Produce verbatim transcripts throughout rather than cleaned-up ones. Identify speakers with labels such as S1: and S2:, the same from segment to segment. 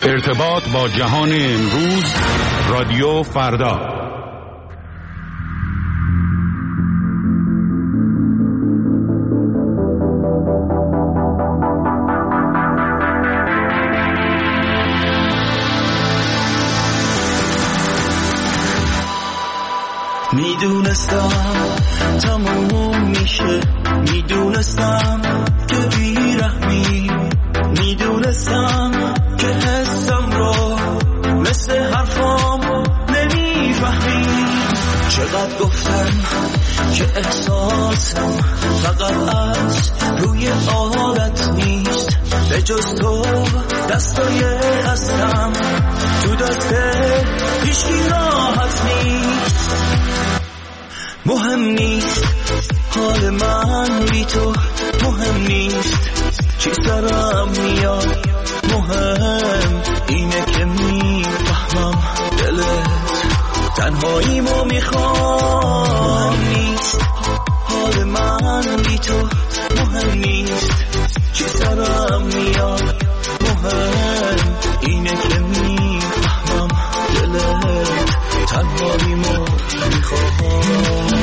S1: ارتباط با جهان امروز، رادیو فردا.
S2: میدونستم تموم میشه، میدونستم که بیرحمی، میدونستم که حسم رو مثل حرفام نمیفهمی. چقدر گفتم که احساسم فقط از روی عادت نیست، به جز تو دستای هستم تو دست هیچکی راحت نیست. مهم نیست حال من بی تو، مهم نیست چی سرم میاد، مهم اینه که میفهمم دلت تنهاییمو میخوام. مهم نیست حال من بی تو، مهم نیست چی سرم میاد، مهم اینه که میفهمم دلت تنهاییمو میخوام.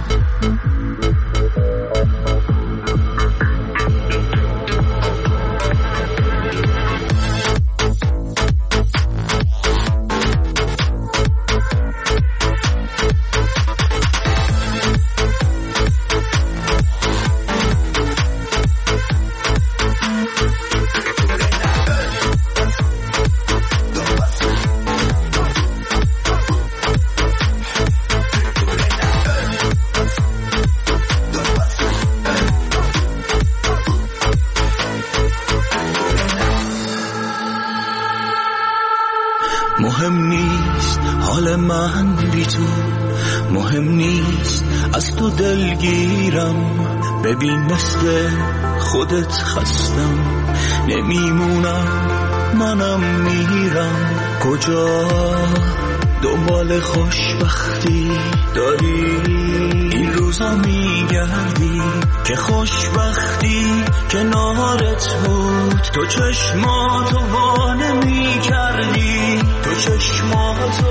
S2: مهم نیست حال من بی تو، مهم نیست از تو دلگیرم. ببین مثل خودت خستم نمیمونم، منم میرم. کجا دنبال خوشبختی داری این روزا میگردی که خوشبختی کنارت بود، تو چشماتو وا نمی‌کردی، تو چشماتو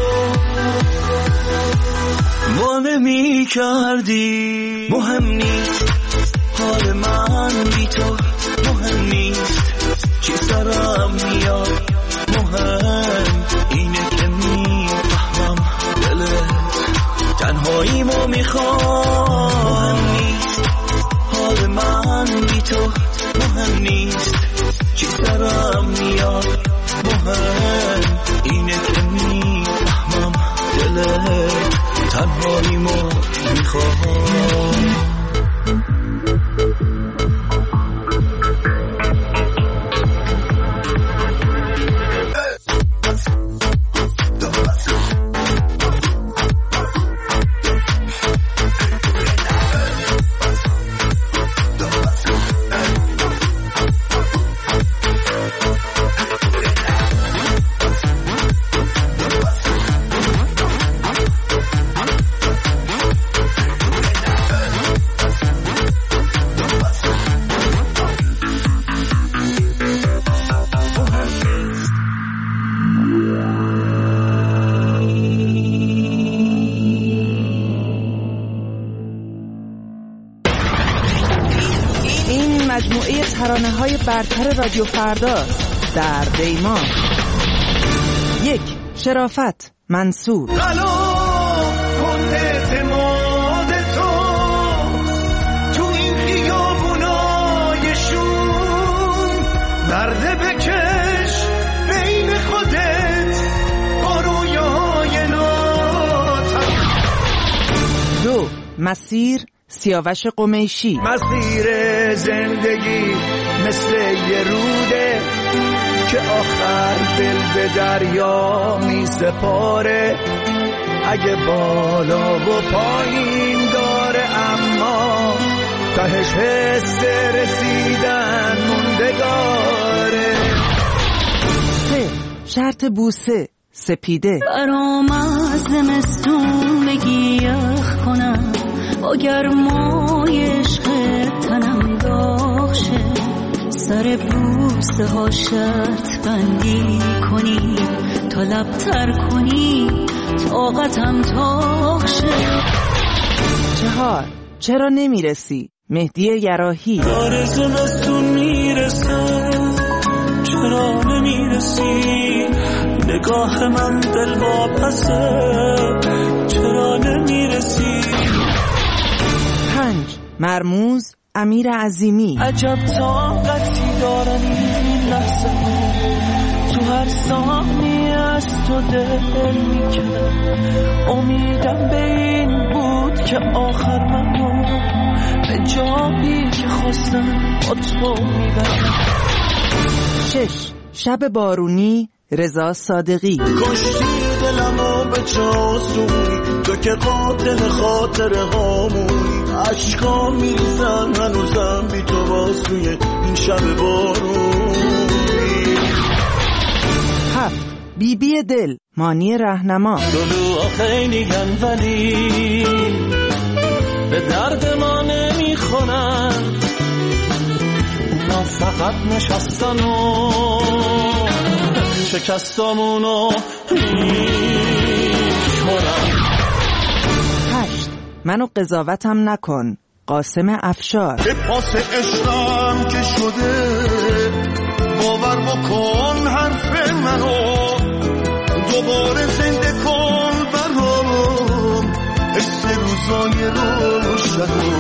S2: وا نمی‌کردی. مهم نیست حال من بی تو، مهم نیست چی سرم میاد، مهم اینه که میفهمم دلت تنهاییمو میخوام. مهم نیست حال من بی تو، مهم نیست چی سرم میاد، مهم اینه که میفهمم دلت تنهاییمو میخوام.
S3: ترانه‌های برتر رادیو فردا در دیما. یک، شرافت، منصور.
S4: درد بکش بین خودت با رویاهای ناتم.
S3: دو، مسیر، سیاوش قمیشی.
S4: مسیر زندگی مثل یه روده که آخر دل به دریا می سپاره. اگه بالا و پایین داره اما تهش حس رسیدن موندگاره.
S3: سه، شرط بوسه، سپیده.
S5: برام از زمستون بگی یخ کنم، با گرمای عشق تنم داغ شه. سر بوسه ها شرط بندی کنی تا لبتر کنی طاقتم تاق شه.
S3: چهار چرا نمیرسی؟ مهدی یراحی.
S2: داره زمستون میرسه چرا نمیرسی؟ نگاه من دل واپسه چرا نمیرسی؟
S3: پنج مرموز امیر عظیمی.
S2: عجب طاقتی دارن این لحظه ها تو هر ثانیه از تو دل میکنم. امیدم به این بود که آخر من به جایی که خواستم با تو میبرم.
S3: شش شب بارونی رضا صادقی.
S2: کشتی دلمو به چاسونی تو که قاتل خاطر هامونی. عشقا میریزن هنوزم بی تو واسوی این شب بارونی.
S3: هفت بی بی دل مانی رهنما.
S2: دلوها خیلی گن ولی به درد ما نمیخورن. اونا فقط نشستن و شکستامونو میخورن.
S3: هشت منو قضاوتم نکن قاسم افشار.
S6: به پاس عشقم که شده باور بکن حرف منو دوباره زنده کن برام حس روزای روشنو.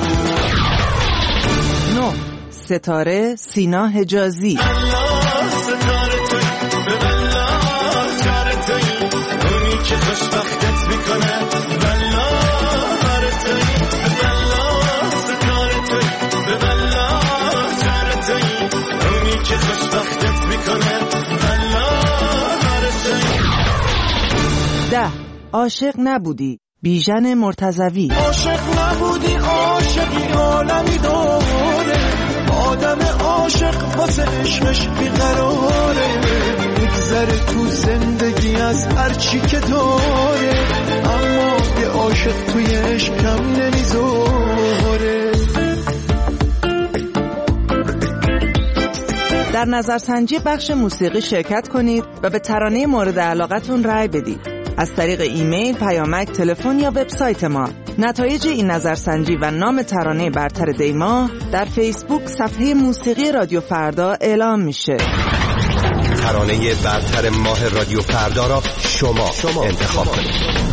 S3: نه ستاره سینا حجازی.
S6: الله ستاره توی به الله ستاره توی اونی که خوشبختت میکنه. الله ستاره توی به الله ستاره توی به الله ستاره توی اونی که خوشبختت میکنه. الله ستاره
S3: ده عاشق نبودی بیژن مرتضوی.
S2: عاشق نبودی عاشقی عالمی داره. آدم عاشق واسه عشقش بیقراره. میگذره تو زندگی از هر چی که داره اما یه عاشق توی عشقم نمیذاره.
S3: در نظرسنجی بخش موسیقی شرکت کنید و به ترانه مورد علاقتون رأی بدید از طریق ایمیل، پیامک، تلفن یا وبسایت ما. نتایج این نظرسنجی و نام ترانه برتر دیما در فیسبوک صفحه موسیقی رادیو فردا اعلام میشه.
S7: ترانه برتر ماه رادیو فردا را شما, شما انتخاب کنید.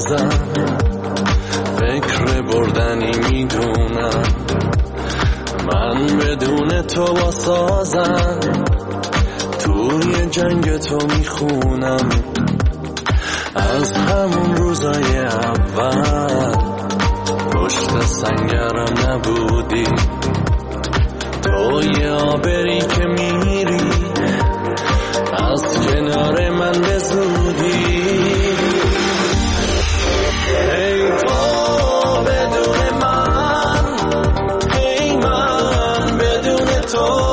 S6: بازم فکر بردنی میدونم، من بدون تو با سازم توی جنگ تو میخونم، از همون روزای اول پشت سنگرم نبودی، تو یه آبری که میری از کنار من به زودی. ای تو بدون من، ای من بدون تو،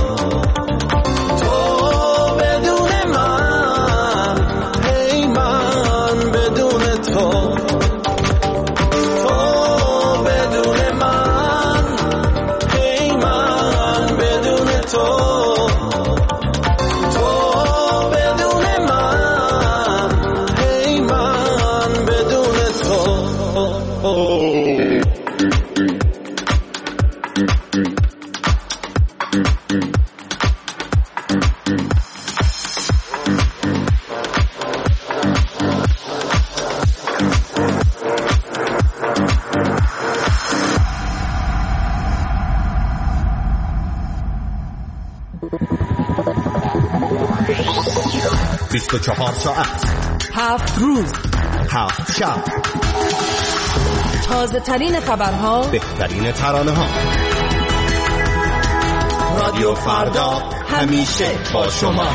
S7: بیست و چهار ساعت،
S3: هفت روز،
S7: هفت شب،
S3: تازه ترین خبرها،
S7: بهترین ترانه ها. رادیو فردا همیشه با شما.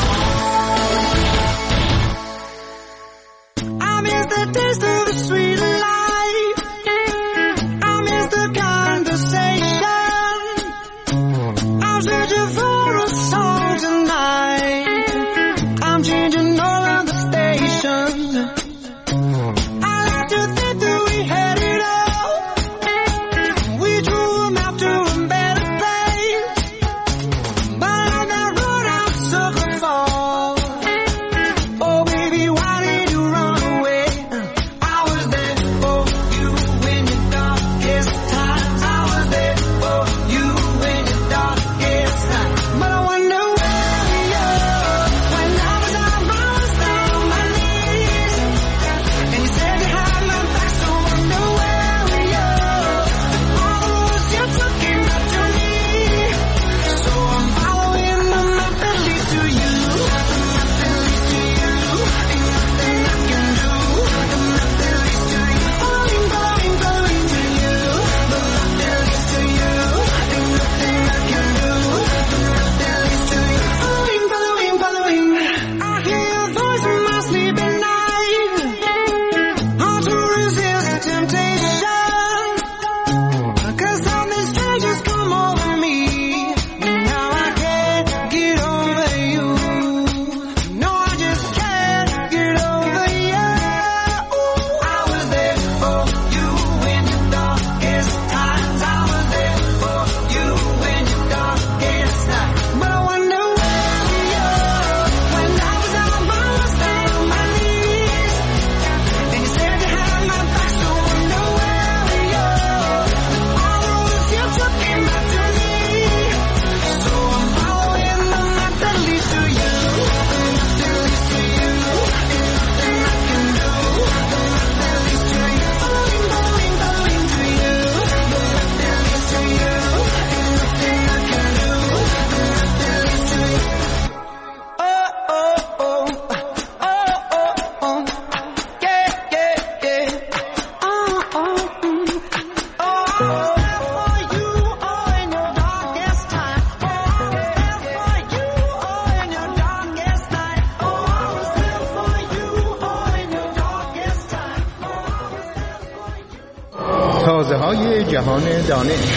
S4: تازه های جهان دانش.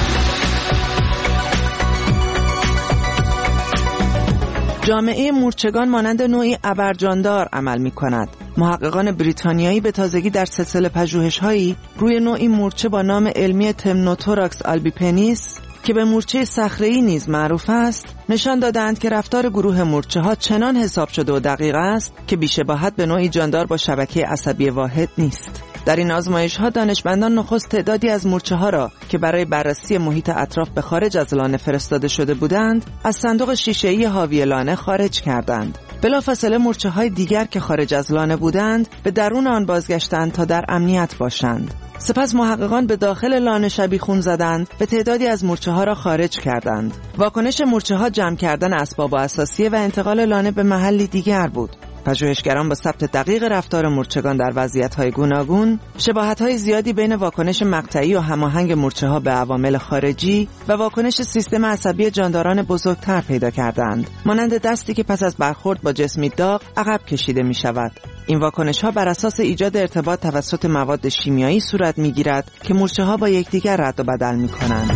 S3: جامعه مورچگان مانند نوعی ابرجاندار عمل می کند. محققان بریتانیایی به تازگی در سلسله پژوهش‌هایی روی نوعی مورچه با نام علمی تمنوتوراکس آلبیپنیس که به مورچه صخره‌ای نیز معروف است، نشان دادند که رفتار گروه مورچه‌ها چنان حساب شده و دقیق است که بی‌شباهت به نوعی جاندار با شبکه عصبی واحد نیست. در این آزمایش‌ها دانشمندان نخست تعدادی از مورچه‌ها را که برای بررسی محیط اطراف به خارج از لانه فرستاده شده بودند، از صندوق شیشه‌ای حاوی لانه خارج کردند. بلافاصله مورچه‌های دیگر که خارج از لانه بودند، به درون آن بازگشتند تا در امنیت باشند. سپس محققان به داخل لانه شبیخون زدند و تعدادی از مورچه‌ها را خارج کردند. واکنش مورچه‌ها جمع کردن اسباب و اساسیه و انتقال لانه به محلی دیگر بود. پژوهشگران با ثبت دقیق رفتار مورچگان در وضعیت‌های گوناگون، شباهت‌های زیادی بین واکنش مقطعی و هماهنگ مورچه‌ها به عوامل خارجی و واکنش سیستم عصبی جانداران بزرگتر پیدا کردند، مانند دستی که پس از برخورد با جسمی داغ عقب کشیده می‌شود. این واکنش‌ها بر اساس ایجاد ارتباط توسط مواد شیمیایی صورت می‌گیرد که مورچه‌ها با یکدیگر رد و بدل می‌کنند.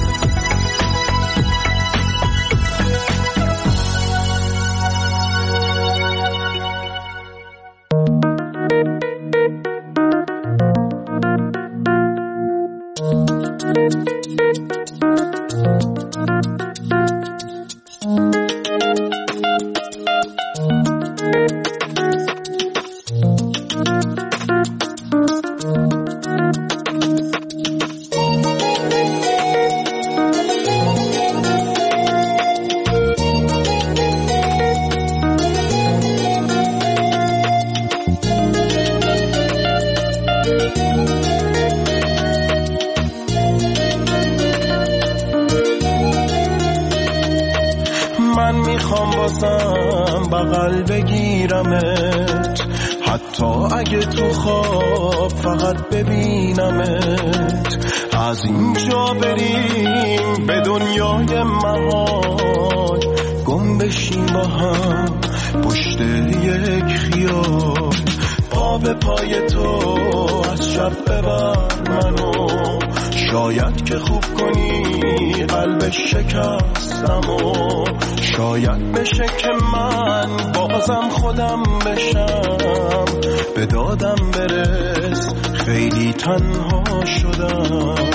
S2: بغل بگیرمت، حتی اگه تو خواب فقط ببینمت. از اینجا بریم به دنیای محال، گم بشیم با هم پشت یک خیال. پا به پای تو از شب ببر منو، شاید که خوب کنی قلب شکستمو. شاید بشه که من بازم خودم بشم، به دادم برس خیلی تنها شدم.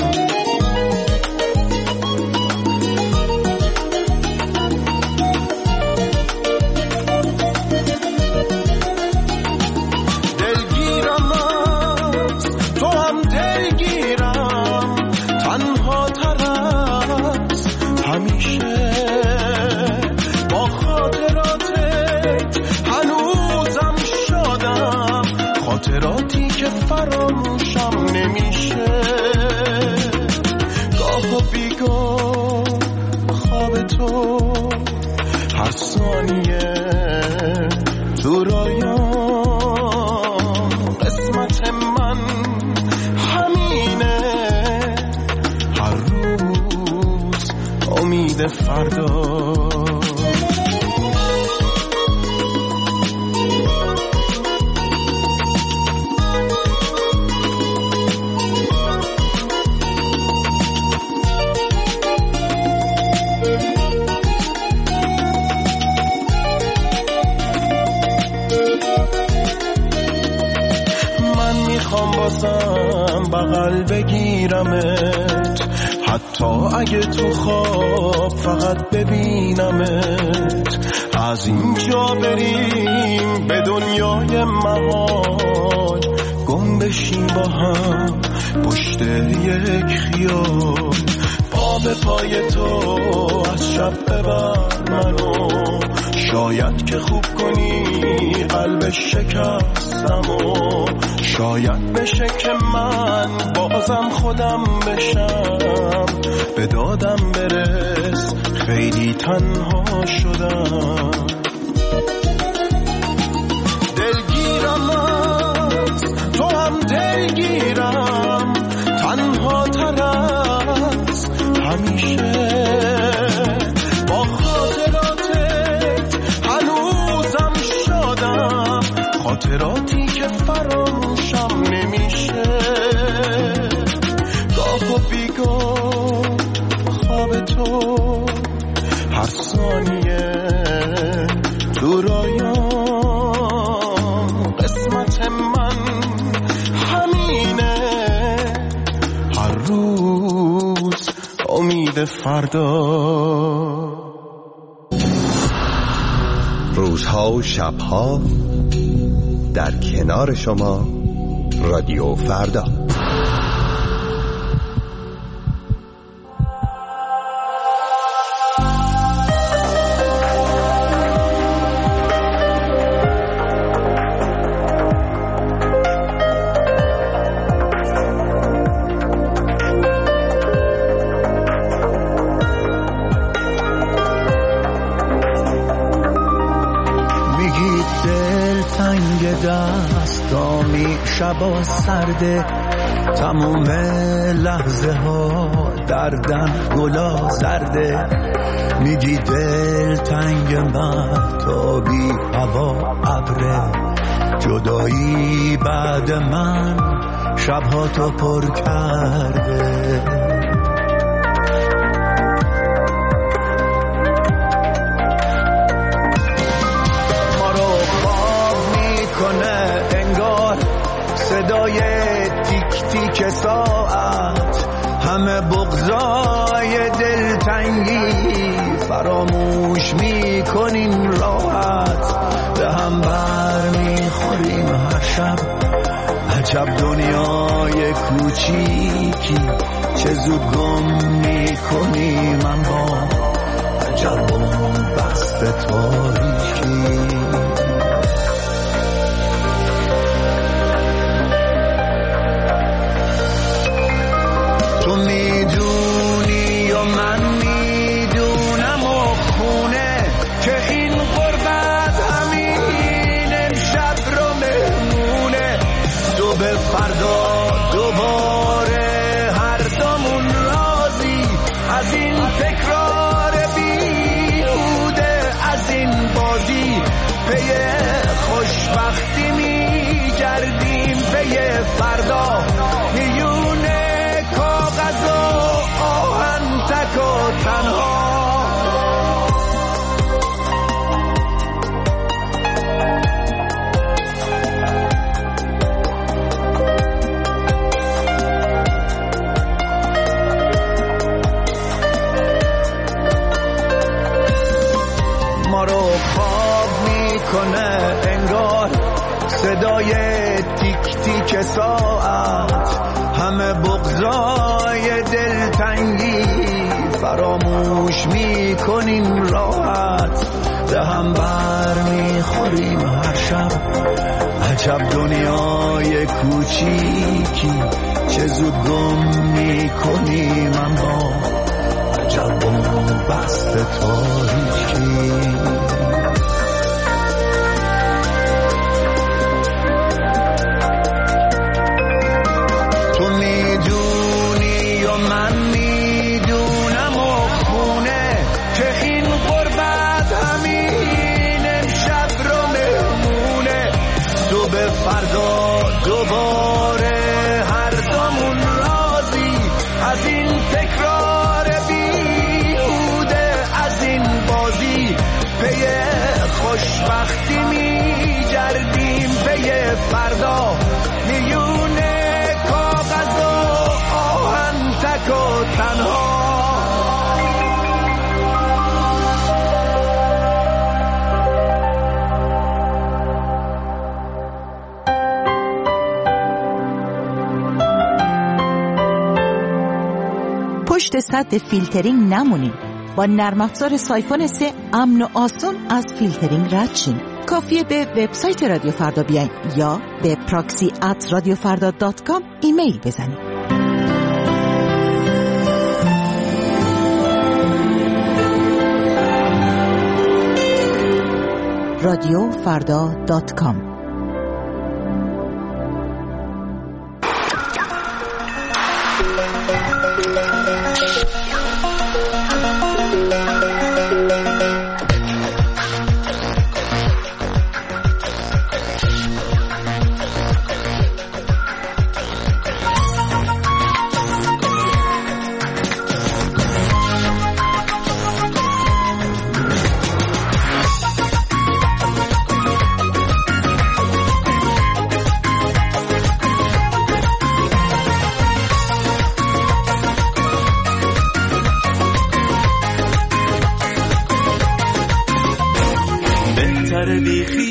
S2: دلگیرم از تو هم دلگیرم، تنها تر از همیشه. خاطراتی که فراموشم نمیشه. گاه و بیگاه خواب تو هر ثانیه تو رویام. قسمت من همینه، هر روز امید فردا. بغل بگیرمت، حتی اگه تو خواب فقط ببینمت. از اینجا بریم به دنیای محال، گم بشیم با هم پشت یک خیال. پا به پای تو از شب ببر منو، شاید که خوب کنی قلب شکستمو. شاید بشه که من بازم خودم بشم، به دادم برس خیلی تنها شدم. دلگیرم از تو هم دلگیرم، تنها تر از همیشه. با خاطراتت هنوزم شادم، خاطراتی که فراموشم نمیشه. گاه و بیگاه خواب تو هر ثانیه تو رویام. قسمت من همینه، هر روز امید فردا.
S7: روزها و شبها در کنار شما رادیو فردا.
S2: دستامی شبا سرده، تموم لحظه ها دردن گلا زرده. میگی دل تنگ مهتابی هوا ابره، جدایی بعد من شبها تو پر کرده. صدای تیک تیک ساعت، همه بغضای دلتنگی فراموش میکنیم راحت. به هم بر میخوریم هر شب، عجب دنیای کوچیکی چه زود گم میکنیم، اما عجب بست تاریکی. تو میدونی و من میدونم و خونه که این غربت همین امشب رو مهمونه. تو به فردا دوباره هر دومون راضی از این تکرار بیهوده، از این بازی پی خوشبختی میگردیم، پی فردا میونه کاغذ و آهن تک و تنها. ما رو خواب میکنه انگار صدای تیک تیک ساعت، همه بغضای دلتنگی فراموش میکنیم راحت. به هم بر میخوریم هر شب، عجب دنیای کوچیکی چه زود گم میکنیم، اما عجب بست تاریکی. من میدونم و خونه که این غربت همین امشب رو مهمونه. تو به فردا دوباره هر دومون راضی از این تکرار بیهوده، از این بازی پی خوشبختی میگردیم، پی فردا میونه کاغذ و آهن تک و تنها.
S8: پشت سد فیلترینگ نمونید. با نرم افزار سایفون سه امن و آسان از فیلترینگ رد شین. کافیه به وبسایت رادیو فردا بیاین یا به پراکسی ات رادیو فردا دات کام ایمیل بزنید. رادیو فردا دات کام.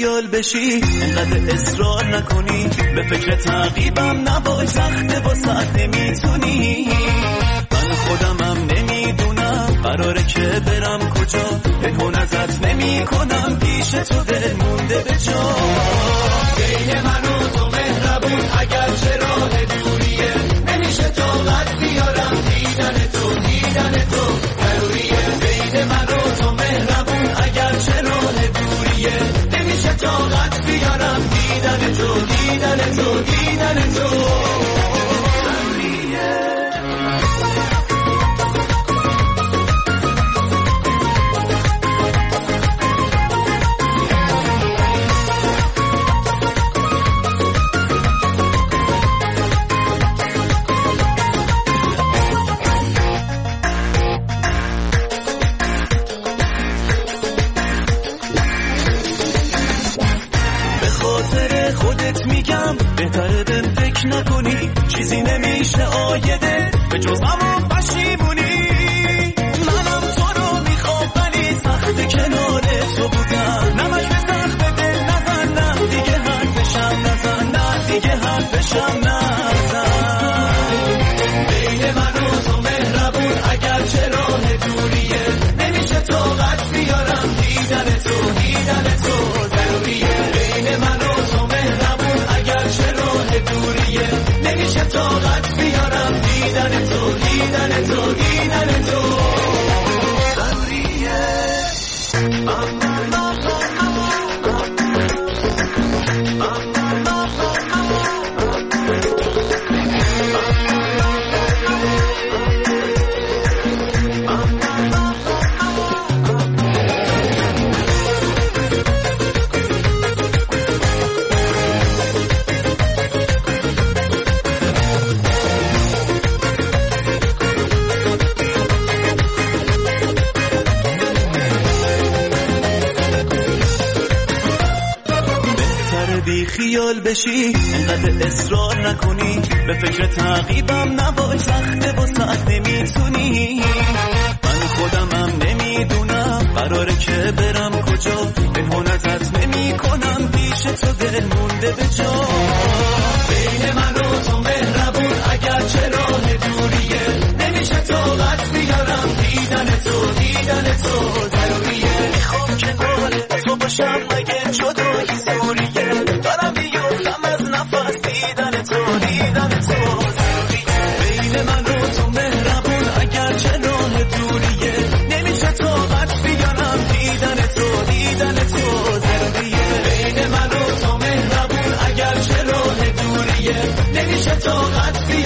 S2: خیال بشی انقدر اصرار نکنی به فکر تعقیبم نباش سخته واسه نمیتونی من خودمم نمیدونم قراره که برم کجا پنهون ازت نمی کنم پیش تو دل مونده به جا بین من و تو مهربون اگر چه راه دوریه نمیشه طاقت بیارم دیدن تو دیدن تو ضروریه بین من و تو مهربون اگر چه راه دوریه نمیشه طاقت بیارم دیدن تو دیدن تو دیدن تو بهتره بهم فکر نکنی چیزی نمیشه آیده به جز همون پشیمونی منم تو رو میخوام ولی سخت کنار تو بودم نمک به سخت دل نزن نه دیگه حرفشم نزن نه دیگه حرفشم نزن بین من و تو مهربون اگر چه راه دوریه نمیشه طاقت بیارم دیدن تو دیدن تو ضروریه بین من و تو مهربون اگر چه راه دوریه نمیشه طاقت بیارم دیدن تو دیدن تو دیدن تو ضروریه خیال بشی انقدر اصرار نکنی به فکر تعقیبم نباش سخته واسه نمیتونی من خودمم نمیدونم قراره که برم کجا پنهون ازت نمی کنم پیش تو دل مونده به جا بین من و تو مهربون اگر چه راه دوریه نمیشه طاقت بیارم دیدن تو دیدن تو ضروریه میخوام که کنار تو باشم مگه جدایی زوریه دارم بیفتم از نفس دیدن تو دیدن تو بین من و تو مهربون اگر چه راه دوریه نمیشه طاقت بیارم دیدن تو دیدن تو ضروریه بین من و تو مهربون اگر چه راه دوریه نمیشه طاقت بیارم